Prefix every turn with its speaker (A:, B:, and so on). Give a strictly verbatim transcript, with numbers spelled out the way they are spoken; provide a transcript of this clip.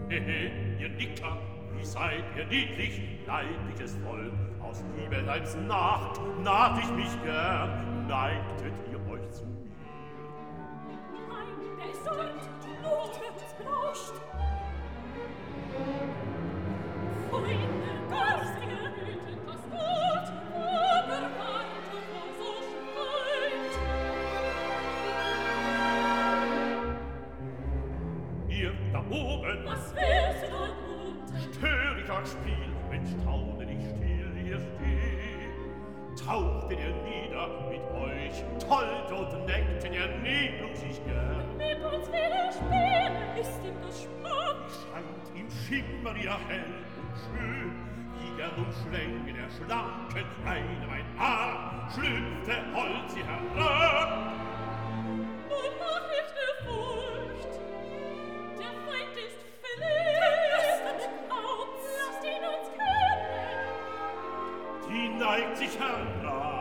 A: Hehe, ihr Nicker, wie seid ihr niedlich, leibliches Volk, aus Liebeleibs Nacht naht ich mich gern, neigtet ihr euch zu mir.
B: Nein, der ist dort, Blut wird's berauscht. Freunde, garstige, hütet das Gut, aber warte vor so Spalt.
A: Ihr da oben,
B: Was willst du dort gut?
A: stör ich euch Spiel, wenn staune ich still hier steh. Taucht ihr nieder mit euch, tollt und neckt ihr Nebelung sich gern.
B: Mit uns will er spielen, ist ihm das Sport.
A: Scheint ihm Schimmer ihr hell und schön, wie gern umschlänge der schlanken Eine mein Arm, schlüpfte Holz sie herab.
B: Nun mach ich dir Furcht, der Feind ist verlegt. Lasst ihn uns kennen.
A: Die neigt sich heran,